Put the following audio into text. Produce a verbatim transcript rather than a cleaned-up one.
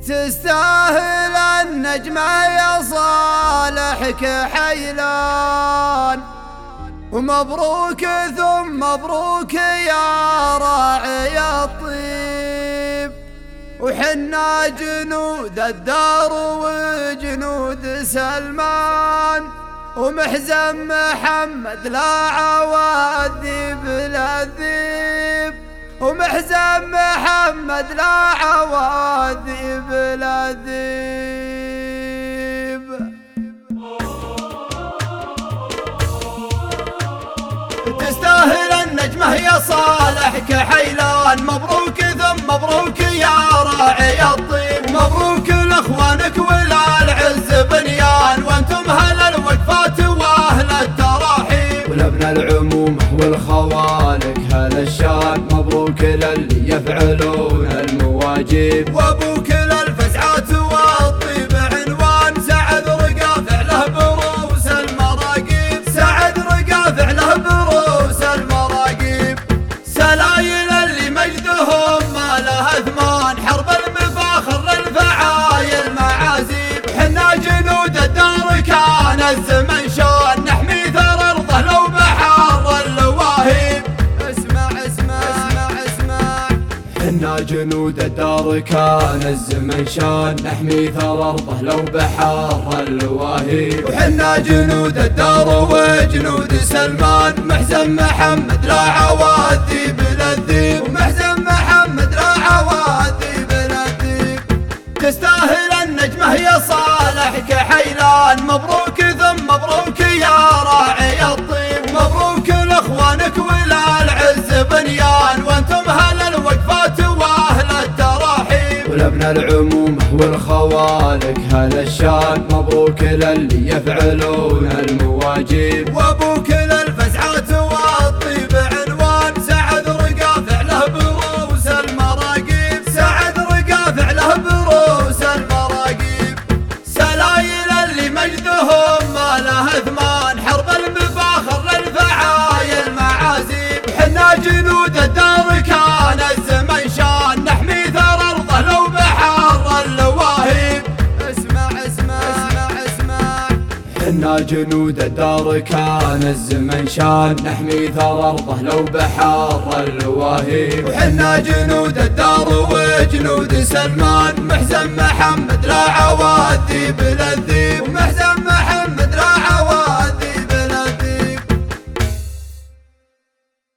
تستاهل النجمة يا صالح كحيلان، ومبروك ثم مبروك يا راعي الطيب، وحنا جنود الدار وجنود سلمان، ومحزن محمد لا عواذب للذيب، ومحزن محمد لا عواذب للذيب. تستاهل النجمة يا صالح كحيلان، مبروك ثم مبروك يا راعي الطيب، مبروك لاخوانك ولا العز بنيان، وانتم اهل الوقفات واهل التراحيب، ولابن العموم والخوالق هل الشان، مبروك للي يفعلون المواجب، وابوك للفزعات والطيب عنوان، سعد رقافع له بروس المراقيب، سعد رقافع له بروس المراقيب، سلايل اللي مجدهم ما له اثمان، حرب المفاخر للفعايل معازيب، حنا جنود الدار كان الزمن شان، نحمي ثرى ارضه لو بحار اللواهيب. اسمع اسمع اسمع اسمع حنا جنود الدار كان الزمن شان، نحمي ثرى ارضه لو بحار اللواهيب، وحنا جنود الدار وجنود سلمان، محزن محمد لا عواذب للذيب، ومحزن محمد لا عواذب للذيب. تستاهل النجمة يا صالح كحيلان، مبروك ثم مبروك يا راعي الطيب، مبروك لاخوانك ولا العز بنيان، وانتم اهل الوقفات واهل التراحيب، ولابن العموم والخوالق هل الشان، مبروك للي يفعلون المواجب، وابوك للفزعات والطيب عنوان، سعد رقافع له بروس المراقيب، سعد رقافع له بروس المراقيب، سلايل اللي مجدهم ما له اثمان، حرب المفاخر للفعايل معازيب، حنا جنود الدار كان الزمن شان، نحمي ثرى ارضه لو بحار اللواهيب. اسمع اسمع اسمع اسمع حنا جنود الدار كان الزمن شان، نحمي ثرى ارضه لو بحار اللواهيب، وحنا جنود الدار وجنود سلمان، محزن محمد لا عواذب للذيب، ومحزن